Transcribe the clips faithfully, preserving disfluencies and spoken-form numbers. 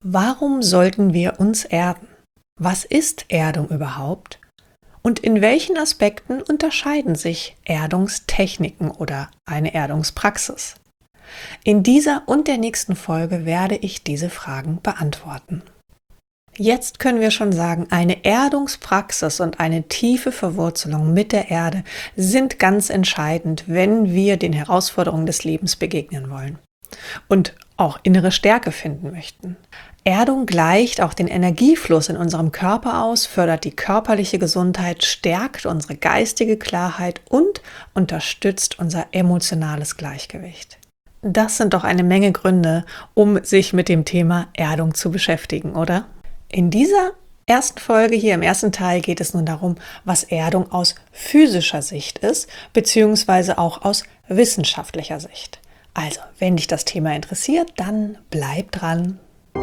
Warum sollten wir uns erden? Was ist Erdung überhaupt? Und in welchen Aspekten unterscheiden sich Erdungstechniken oder eine Erdungspraxis? In dieser und der nächsten Folge werde ich diese Fragen beantworten. Jetzt können wir schon sagen, eine Erdungspraxis und eine tiefe Verwurzelung mit der Erde sind ganz entscheidend, wenn wir den Herausforderungen des Lebens begegnen wollen und auch innere Stärke finden möchten. Erdung gleicht auch den Energiefluss in unserem Körper aus, fördert die körperliche Gesundheit, stärkt unsere geistige Klarheit und unterstützt unser emotionales Gleichgewicht. Das sind doch eine Menge Gründe, um sich mit dem Thema Erdung zu beschäftigen, oder? In dieser ersten Folge hier im ersten Teil geht es nun darum, was Erdung aus physischer Sicht ist, beziehungsweise auch aus wissenschaftlicher Sicht. Also, wenn dich das Thema interessiert, dann bleib dran.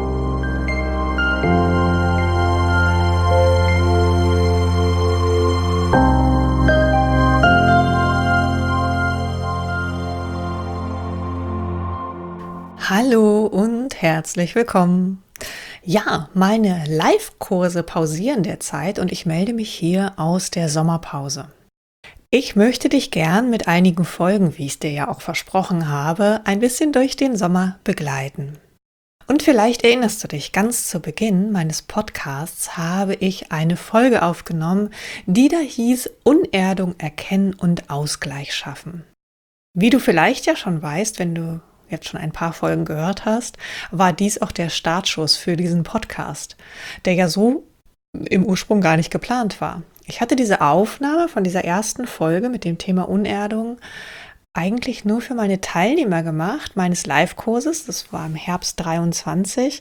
Hallo und herzlich willkommen. Ja, meine Live-Kurse pausieren derzeit und ich melde mich hier aus der Sommerpause. Ich möchte dich gern mit einigen Folgen, wie ich es dir ja auch versprochen habe, ein bisschen durch den Sommer begleiten. Und vielleicht erinnerst du dich, ganz zu Beginn meines Podcasts habe ich eine Folge aufgenommen, die da hieß Unerdung erkennen und Ausgleich schaffen. Wie du vielleicht ja schon weißt, wenn du jetzt schon ein paar Folgen gehört hast, war dies auch der Startschuss für diesen Podcast, der ja so im Ursprung gar nicht geplant war. Ich hatte diese Aufnahme von dieser ersten Folge mit dem Thema Unerdung eigentlich nur für meine Teilnehmer gemacht, meines Live-Kurses, das war im Herbst dreiundzwanzig.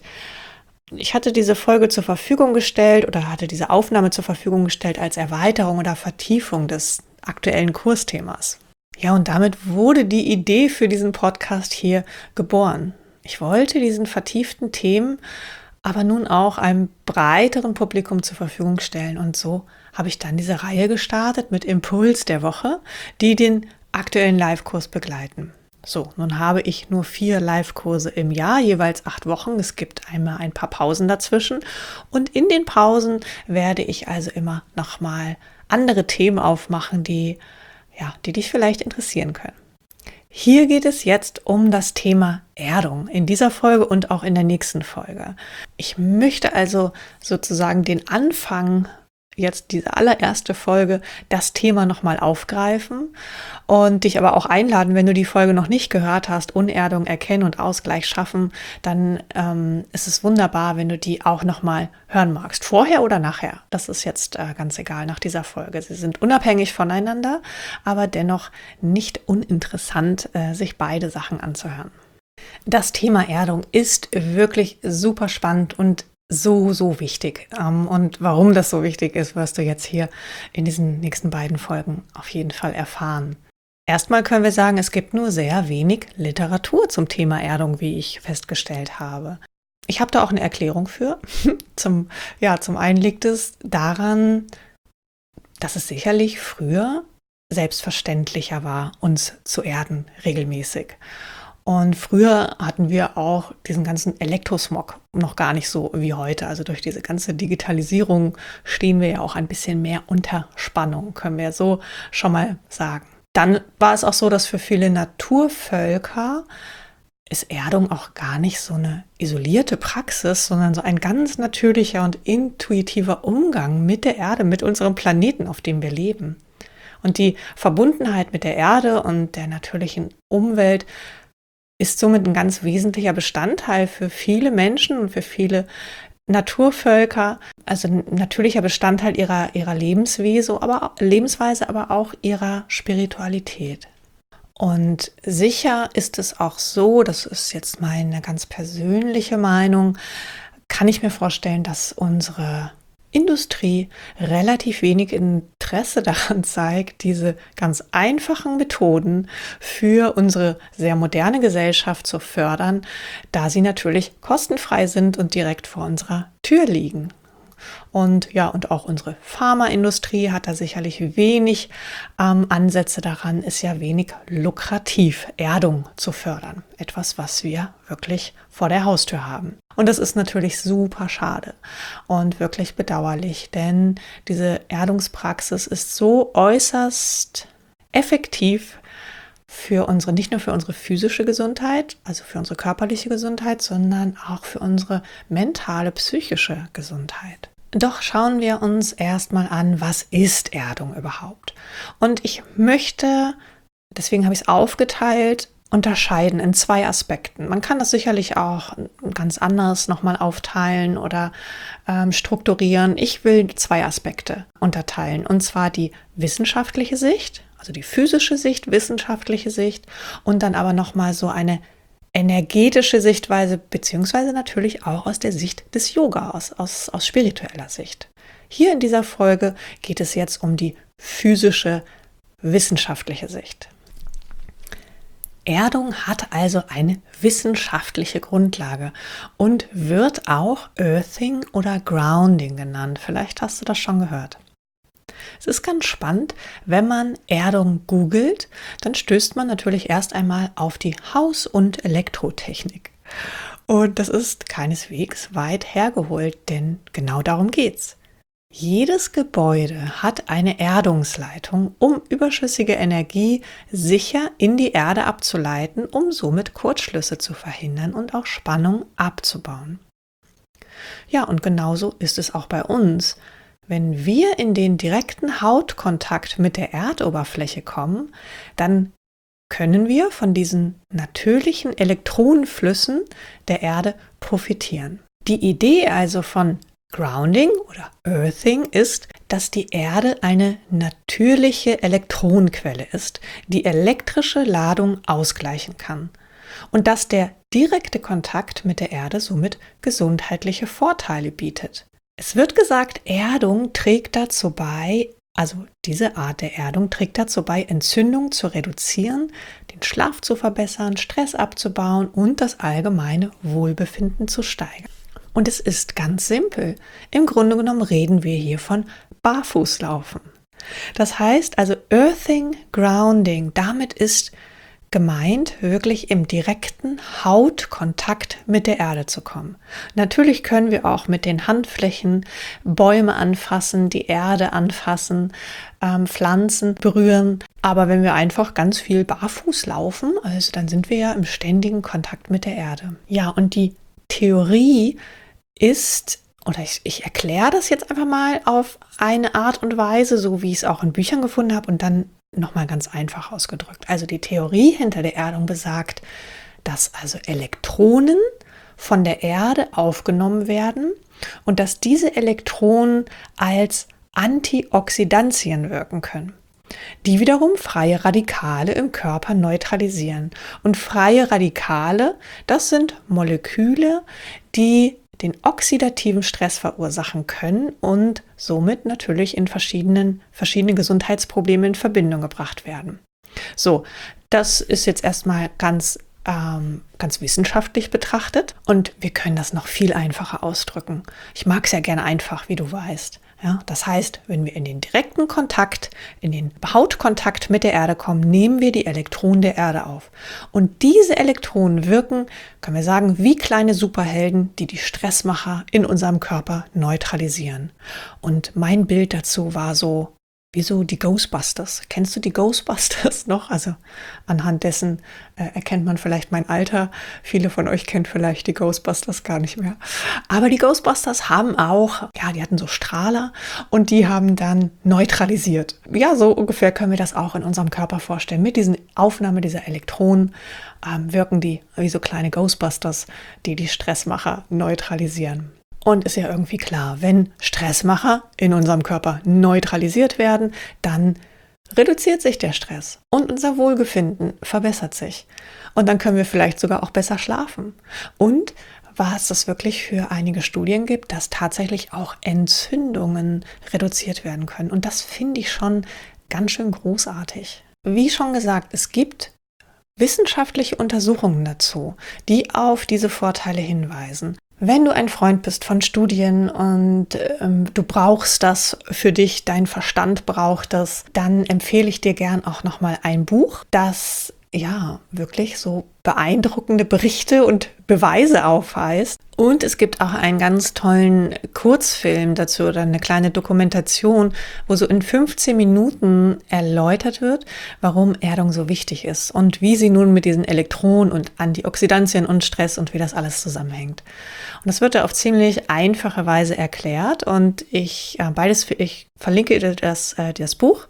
Ich hatte diese Folge zur Verfügung gestellt oder hatte diese Aufnahme zur Verfügung gestellt als Erweiterung oder Vertiefung des aktuellen Kursthemas. Ja, und damit wurde die Idee für diesen Podcast hier geboren. Ich wollte diesen vertieften Themen aber nun auch einem breiteren Publikum zur Verfügung stellen. Und so habe ich dann diese Reihe gestartet mit Impuls der Woche, die den aktuellen Live-Kurs begleiten. So, nun habe ich nur vier Live-Kurse im Jahr, jeweils acht Wochen. Es gibt einmal ein paar Pausen dazwischen. Und in den Pausen werde ich also immer nochmal andere Themen aufmachen, die Ja, die dich vielleicht interessieren können. Hier geht es jetzt um das Thema Erdung in dieser Folge und auch in der nächsten Folge. Ich möchte also sozusagen den Anfang, jetzt diese allererste Folge, das Thema nochmal aufgreifen und dich aber auch einladen, wenn du die Folge noch nicht gehört hast, Unerdung erkennen und Ausgleich schaffen, dann ähm, ist es wunderbar, wenn du die auch nochmal hören magst. Vorher oder nachher, das ist jetzt äh, ganz egal nach dieser Folge. Sie sind unabhängig voneinander, aber dennoch nicht uninteressant, äh, sich beide Sachen anzuhören. Das Thema Erdung ist wirklich super spannend und so, so wichtig. Und warum das so wichtig ist, wirst du jetzt hier in diesen nächsten beiden Folgen auf jeden Fall erfahren. Erstmal können wir sagen, es gibt nur sehr wenig Literatur zum Thema Erdung, wie ich festgestellt habe. Ich habe da auch eine Erklärung für. Zum, ja, zum einen liegt es daran, dass es sicherlich früher selbstverständlicher war, uns zu erden regelmäßig. Und früher hatten wir auch diesen ganzen Elektrosmog noch gar nicht so wie heute. Also durch diese ganze Digitalisierung stehen wir ja auch ein bisschen mehr unter Spannung, können wir so schon mal sagen. Dann war es auch so, dass für viele Naturvölker ist Erdung auch gar nicht so eine isolierte Praxis, sondern so ein ganz natürlicher und intuitiver Umgang mit der Erde, mit unserem Planeten, auf dem wir leben. Und die Verbundenheit mit der Erde und der natürlichen Umwelt ist somit ein ganz wesentlicher Bestandteil für viele Menschen und für viele Naturvölker, also ein natürlicher Bestandteil ihrer, ihrer Lebensweise, aber, Lebensweise, aber auch ihrer Spiritualität. Und sicher ist es auch so, das ist jetzt meine ganz persönliche Meinung, kann ich mir vorstellen, dass unsere Industrie relativ wenig Interesse daran zeigt, diese ganz einfachen Methoden für unsere sehr moderne Gesellschaft zu fördern, da sie natürlich kostenfrei sind und direkt vor unserer Tür liegen. Und ja, und auch unsere Pharmaindustrie hat da sicherlich wenig ähm, Ansätze daran, ist ja wenig lukrativ, Erdung zu fördern. Etwas, was wir wirklich vor der Haustür haben. Und das ist natürlich super schade und wirklich bedauerlich, denn diese Erdungspraxis ist so äußerst effektiv für unsere, nicht nur für unsere physische Gesundheit, also für unsere körperliche Gesundheit, sondern auch für unsere mentale, psychische Gesundheit. Doch schauen wir uns erstmal an, was ist Erdung überhaupt? Und ich möchte, deswegen habe ich es aufgeteilt, unterscheiden in zwei Aspekten. Man kann das sicherlich auch ganz anders nochmal aufteilen oder ähm, strukturieren. Ich will zwei Aspekte unterteilen, und zwar die wissenschaftliche Sicht, also die physische Sicht, wissenschaftliche Sicht und dann aber nochmal so eine energetische Sichtweise, beziehungsweise natürlich auch aus der Sicht des Yoga, aus, aus, aus spiritueller Sicht. Hier in dieser Folge geht es jetzt um die physische, wissenschaftliche Sicht. Erdung hat also eine wissenschaftliche Grundlage und wird auch Earthing oder Grounding genannt. Vielleicht hast du das schon gehört. Es ist ganz spannend, wenn man Erdung googelt, dann stößt man natürlich erst einmal auf die Haus- und Elektrotechnik. Und das ist keineswegs weit hergeholt, denn genau darum geht's. Jedes Gebäude hat eine Erdungsleitung, um überschüssige Energie sicher in die Erde abzuleiten, um somit Kurzschlüsse zu verhindern und auch Spannung abzubauen. Ja, und genauso ist es auch bei uns. Wenn wir in den direkten Hautkontakt mit der Erdoberfläche kommen, dann können wir von diesen natürlichen Elektronenflüssen der Erde profitieren. Die Idee also von Grounding oder Earthing ist, dass die Erde eine natürliche Elektronenquelle ist, die elektrische Ladung ausgleichen kann und dass der direkte Kontakt mit der Erde somit gesundheitliche Vorteile bietet. Es wird gesagt, Erdung trägt dazu bei, also diese Art der Erdung trägt dazu bei, Entzündung zu reduzieren, den Schlaf zu verbessern, Stress abzubauen und das allgemeine Wohlbefinden zu steigern. Und es ist ganz simpel. Im Grunde genommen reden wir hier von Barfußlaufen. Das heißt also Earthing, Grounding, damit ist gemeint, wirklich im direkten Hautkontakt mit der Erde zu kommen. Natürlich können wir auch mit den Handflächen Bäume anfassen, die Erde anfassen, ähm, Pflanzen berühren. Aber wenn wir einfach ganz viel barfuß laufen, also dann sind wir ja im ständigen Kontakt mit der Erde. Ja, und die Theorie ist, oder ich, ich erkläre das jetzt einfach mal auf eine Art und Weise, so wie ich es auch in Büchern gefunden habe und dann nochmal ganz einfach ausgedrückt. Also die Theorie hinter der Erdung besagt, dass also Elektronen von der Erde aufgenommen werden und dass diese Elektronen als Antioxidantien wirken können, die wiederum freie Radikale im Körper neutralisieren. Und freie Radikale, das sind Moleküle, die den oxidativen Stress verursachen können und somit natürlich in verschiedenen, verschiedene Gesundheitsprobleme in Verbindung gebracht werden. So, das ist jetzt erstmal ganz, ähm, ganz wissenschaftlich betrachtet und wir können das noch viel einfacher ausdrücken. Ich mag es ja gerne einfach, wie du weißt. Ja, das heißt, wenn wir in den direkten Kontakt, in den Hautkontakt mit der Erde kommen, nehmen wir die Elektronen der Erde auf. Und diese Elektronen wirken, können wir sagen, wie kleine Superhelden, die die Stressmacher in unserem Körper neutralisieren. Und mein Bild dazu war so, wie so die Ghostbusters. Kennst du die Ghostbusters noch? Also anhand dessen äh, erkennt man vielleicht mein Alter. Viele von euch kennen vielleicht die Ghostbusters gar nicht mehr. Aber die Ghostbusters haben auch, ja, die hatten so Strahler und die haben dann neutralisiert. Ja, so ungefähr können wir das auch in unserem Körper vorstellen. Mit diesen Aufnahme dieser Elektronen ähm, wirken die wie so kleine Ghostbusters, die die Stressmacher neutralisieren. Und ist ja irgendwie klar, wenn Stressmacher in unserem Körper neutralisiert werden, dann reduziert sich der Stress und unser Wohlbefinden verbessert sich. Und dann können wir vielleicht sogar auch besser schlafen. Und was es wirklich für einige Studien gibt, dass tatsächlich auch Entzündungen reduziert werden können. Und das finde ich schon ganz schön großartig. Wie schon gesagt, es gibt wissenschaftliche Untersuchungen dazu, die auf diese Vorteile hinweisen. Wenn du ein Freund bist von Studien und ähm, du brauchst das für dich, dein Verstand braucht das, dann empfehle ich dir gern auch nochmal ein Buch, das ja wirklich so beeindruckende Berichte und Beweise aufweist. Und es gibt auch einen ganz tollen Kurzfilm dazu oder eine kleine Dokumentation, wo so in fünfzehn Minuten erläutert wird, warum Erdung so wichtig ist und wie sie nun mit diesen Elektronen und Antioxidantien und Stress und wie das alles zusammenhängt. Und das wird da auf ziemlich einfache Weise erklärt und ich, ja, beides, für, ich verlinke dir das, äh, das Buch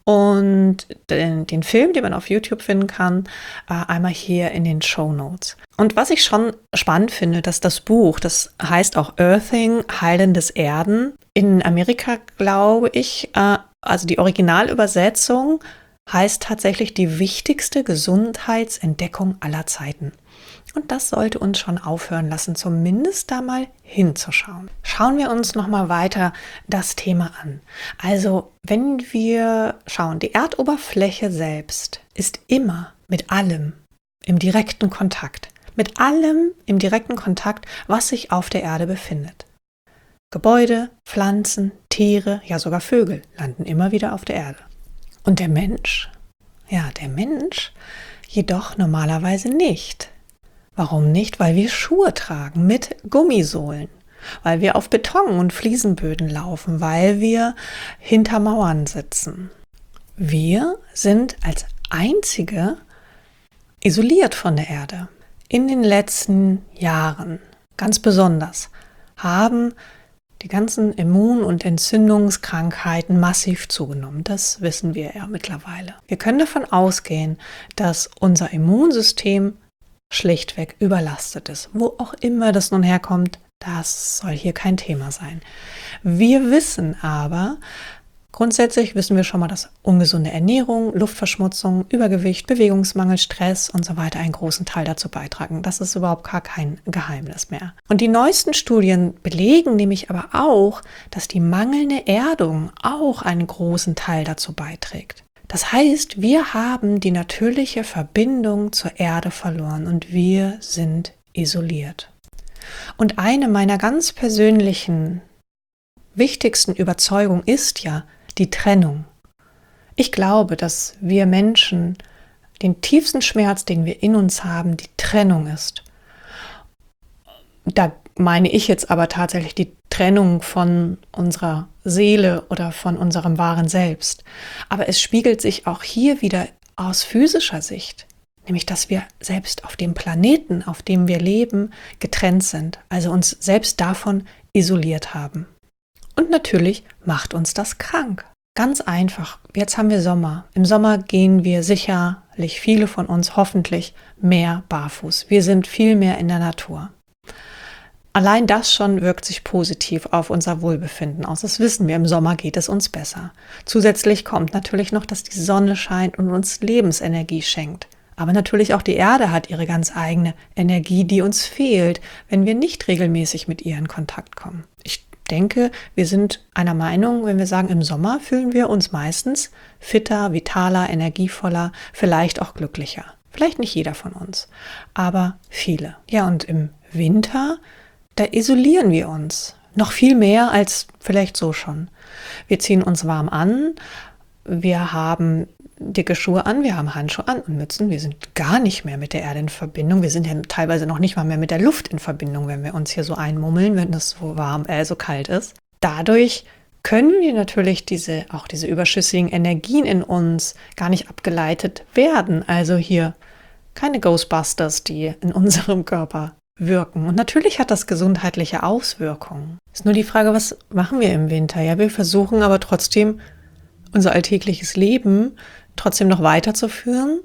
und den, den Film, den man auf YouTube finden kann, äh, einmal hier in den Shownotes. Und was ich schon spannend finde, dass das Buch, das heißt auch Earthing, Heilendes Erden, in Amerika glaube ich, äh, also die Originalübersetzung heißt tatsächlich die wichtigste Gesundheitsentdeckung aller Zeiten. Und das sollte uns schon aufhören lassen, zumindest da mal hinzuschauen. Schauen wir uns nochmal weiter das Thema an. Also, wenn wir schauen, die Erdoberfläche selbst ist immer mit allem im direkten Kontakt. Mit allem im direkten Kontakt, was sich auf der Erde befindet. Gebäude, Pflanzen, Tiere, ja sogar Vögel landen immer wieder auf der Erde. Und der Mensch? Ja, der Mensch jedoch normalerweise nicht. Warum nicht? Weil wir Schuhe tragen mit Gummisohlen, weil wir auf Beton- und Fliesenböden laufen, weil wir hinter Mauern sitzen. Wir sind als Einzige isoliert von der Erde. In den letzten Jahren, ganz besonders, haben die ganzen Immun- und Entzündungskrankheiten massiv zugenommen. Das wissen wir ja mittlerweile. Wir können davon ausgehen, dass unser Immunsystem schlichtweg überlastet ist. Wo auch immer das nun herkommt, das soll hier kein Thema sein. Wir wissen aber, grundsätzlich wissen wir schon mal, dass ungesunde Ernährung, Luftverschmutzung, Übergewicht, Bewegungsmangel, Stress und so weiter einen großen Teil dazu beitragen. Das ist überhaupt gar kein Geheimnis mehr. Und die neuesten Studien belegen nämlich aber auch, dass die mangelnde Erdung auch einen großen Teil dazu beiträgt. Das heißt, wir haben die natürliche Verbindung zur Erde verloren und wir sind isoliert. Und eine meiner ganz persönlichen, wichtigsten Überzeugungen ist ja die Trennung. Ich glaube, dass wir Menschen den tiefsten Schmerz, den wir in uns haben, die Trennung ist. Da meine ich jetzt aber tatsächlich die Trennung von unserer Seele oder von unserem wahren Selbst. Aber es spiegelt sich auch hier wieder aus physischer Sicht, nämlich dass wir selbst auf dem Planeten, auf dem wir leben, getrennt sind, also uns selbst davon isoliert haben. Und natürlich macht uns das krank. Ganz einfach. Jetzt haben wir Sommer. Im Sommer gehen wir sicherlich, viele von uns hoffentlich, mehr barfuß. Wir sind viel mehr in der Natur. Allein das schon wirkt sich positiv auf unser Wohlbefinden aus. Das wissen wir, im Sommer geht es uns besser. Zusätzlich kommt natürlich noch, dass die Sonne scheint und uns Lebensenergie schenkt. Aber natürlich auch die Erde hat ihre ganz eigene Energie, die uns fehlt, wenn wir nicht regelmäßig mit ihr in Kontakt kommen. Ich denke, wir sind einer Meinung, wenn wir sagen, im Sommer fühlen wir uns meistens fitter, vitaler, energievoller, vielleicht auch glücklicher. Vielleicht nicht jeder von uns, aber viele. Ja, und im Winter, da isolieren wir uns. Noch viel mehr als vielleicht so schon. Wir ziehen uns warm an, wir haben dicke Schuhe an, wir haben Handschuhe an und Mützen. Wir sind gar nicht mehr mit der Erde in Verbindung. Wir sind ja teilweise noch nicht mal mehr mit der Luft in Verbindung, wenn wir uns hier so einmummeln, wenn es so warm, äh, so kalt ist. Dadurch können wir natürlich diese, auch diese überschüssigen Energien in uns gar nicht abgeleitet werden. Also hier keine Ghostbusters, die in unserem Körper wirken. Und natürlich hat das gesundheitliche Auswirkungen. Ist nur die Frage, was machen wir im Winter? Ja, wir versuchen aber trotzdem unser alltägliches Leben trotzdem noch weiterzuführen,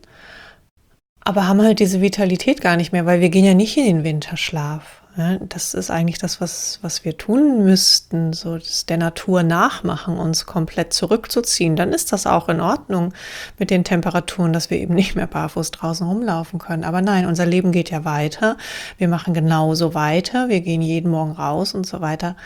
aber haben halt diese Vitalität gar nicht mehr, weil wir gehen ja nicht in den Winterschlaf. Ja, das ist eigentlich das, was, was wir tun müssten, so das der Natur nachmachen, uns komplett zurückzuziehen. Dann ist das auch in Ordnung mit den Temperaturen, dass wir eben nicht mehr barfuß draußen rumlaufen können. Aber nein, unser Leben geht ja weiter. Wir machen genauso weiter. Wir gehen jeden Morgen raus und so weiter.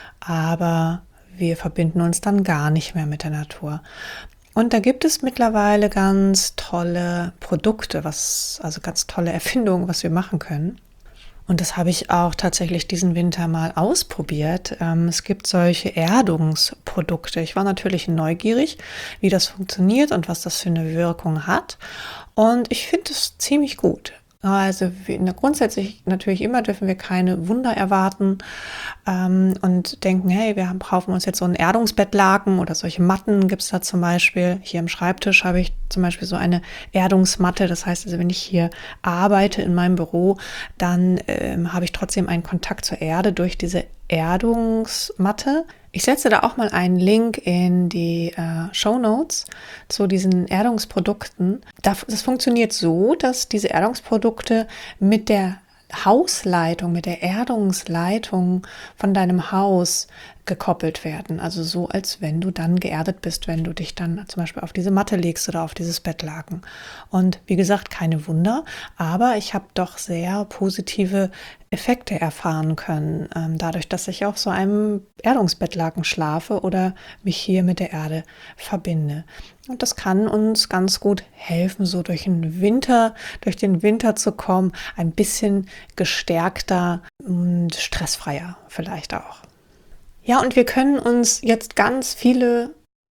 Aber wir verbinden uns dann gar nicht mehr mit der Natur. Und da gibt es mittlerweile ganz tolle Produkte, was, also ganz tolle Erfindungen, was wir machen können. Und das habe ich auch tatsächlich diesen Winter mal ausprobiert. Ähm, es gibt solche Erdungsprodukte. Ich war natürlich neugierig, wie das funktioniert und was das für eine Wirkung hat. Und ich finde es ziemlich gut. Also wir, na, grundsätzlich natürlich immer dürfen wir keine Wunder erwarten ähm, und denken, hey, wir haben, kaufen uns jetzt so einen Erdungsbettlaken oder solche Matten gibt es da zum Beispiel. Hier am Schreibtisch habe ich zum Beispiel so eine Erdungsmatte. Das heißt also, wenn ich hier arbeite in meinem Büro, dann ähm, habe ich trotzdem einen Kontakt zur Erde durch diese Erdungsmatte. Ich setze da auch mal einen Link in die äh, Shownotes zu diesen Erdungsprodukten. Das, das funktioniert so, dass diese Erdungsprodukte mit der Hausleitung, mit der Erdungsleitung von deinem Haus gekoppelt werden. Also so, als wenn du dann geerdet bist, wenn du dich dann zum Beispiel auf diese Matte legst oder auf dieses Bettlaken. Und wie gesagt, keine Wunder, aber ich habe doch sehr positive Effekte erfahren können, ähm, dadurch, dass ich auf so einem Erdungsbettlaken schlafe oder mich hier mit der Erde verbinde. Und das kann uns ganz gut helfen, so durch den Winter, durch den Winter zu kommen, ein bisschen gestärkter und stressfreier vielleicht auch. Ja, und wir können uns jetzt ganz viele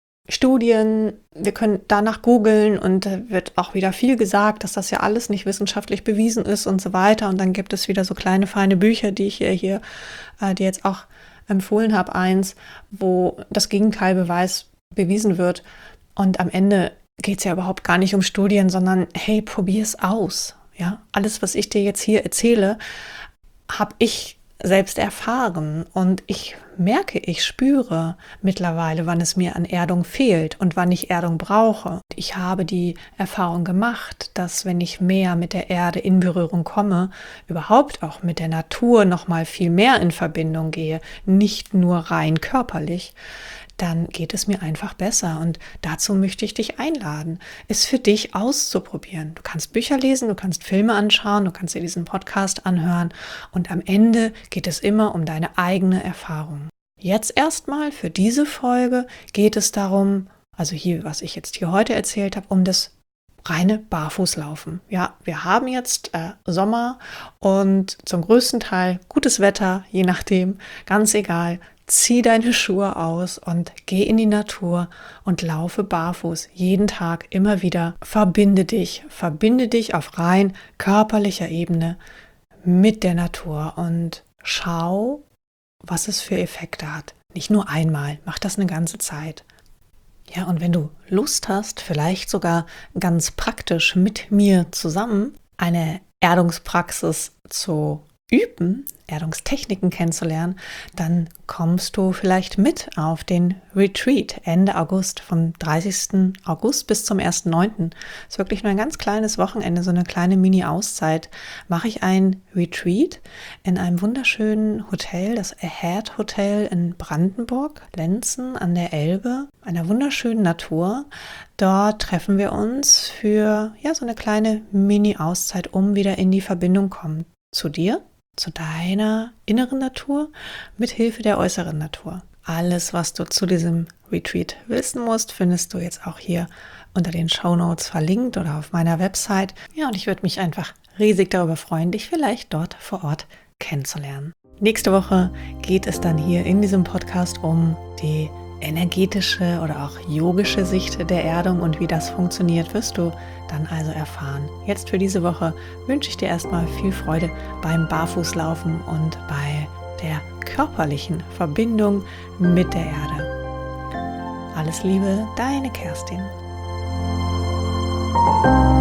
Studien, wir können danach googeln und da wird auch wieder viel gesagt, dass das ja alles nicht wissenschaftlich bewiesen ist und so weiter. Und dann gibt es wieder so kleine, feine Bücher, die ich hier, hier äh, die jetzt auch empfohlen habe, eins, wo das Gegenteil Beweis bewiesen wird. Und am Ende geht es ja überhaupt gar nicht um Studien, sondern hey, probier es aus. Ja, alles, was ich dir jetzt hier erzähle, habe ich selbst erfahren und ich merke, ich spüre mittlerweile, wann es mir an Erdung fehlt und wann ich Erdung brauche. Ich habe die Erfahrung gemacht, dass wenn ich mehr mit der Erde in Berührung komme, überhaupt auch mit der Natur noch mal viel mehr in Verbindung gehe, nicht nur rein körperlich, dann geht es mir einfach besser. Und dazu möchte ich dich einladen, es für dich auszuprobieren. Du kannst Bücher lesen, du kannst Filme anschauen, du kannst dir diesen Podcast anhören und am Ende geht es immer um deine eigene Erfahrung. Jetzt erstmal für diese Folge geht es darum, also hier, was ich jetzt hier heute erzählt habe, um das reine Barfußlaufen. Ja, wir haben jetzt äh, Sommer und zum größten Teil gutes Wetter, je nachdem, ganz egal. Zieh deine Schuhe aus und geh in die Natur und laufe barfuß jeden Tag immer wieder. Verbinde dich, verbinde dich auf rein körperlicher Ebene mit der Natur und schau, was es für Effekte hat. Nicht nur einmal, mach das eine ganze Zeit. Ja, und wenn du Lust hast, vielleicht sogar ganz praktisch mit mir zusammen eine Erdungspraxis zu üben, Erdungstechniken kennenzulernen, dann kommst du vielleicht mit auf den Retreat Ende August, vom dreißigsten August bis zum ersten neunten Das ist wirklich nur ein ganz kleines Wochenende, so eine kleine Mini-Auszeit. Mache ich ein Retreat in einem wunderschönen Hotel, das Ahead Hotel in Brandenburg, Lenzen an der Elbe, einer wunderschönen Natur. Dort treffen wir uns für ja so eine kleine Mini-Auszeit, um wieder in die Verbindung kommen zu dir, zu deiner inneren Natur, mit Hilfe der äußeren Natur. Alles, was du zu diesem Retreat wissen musst, findest du jetzt auch hier unter den Shownotes verlinkt oder auf meiner Website. Ja, und ich würde mich einfach riesig darüber freuen, dich vielleicht dort vor Ort kennenzulernen. Nächste Woche geht es dann hier in diesem Podcast um die energetische oder auch yogische Sicht der Erdung und wie das funktioniert, wirst du dann also erfahren. Jetzt für diese Woche wünsche ich dir erstmal viel Freude beim Barfußlaufen und bei der körperlichen Verbindung mit der Erde. Alles Liebe, deine Kerstin.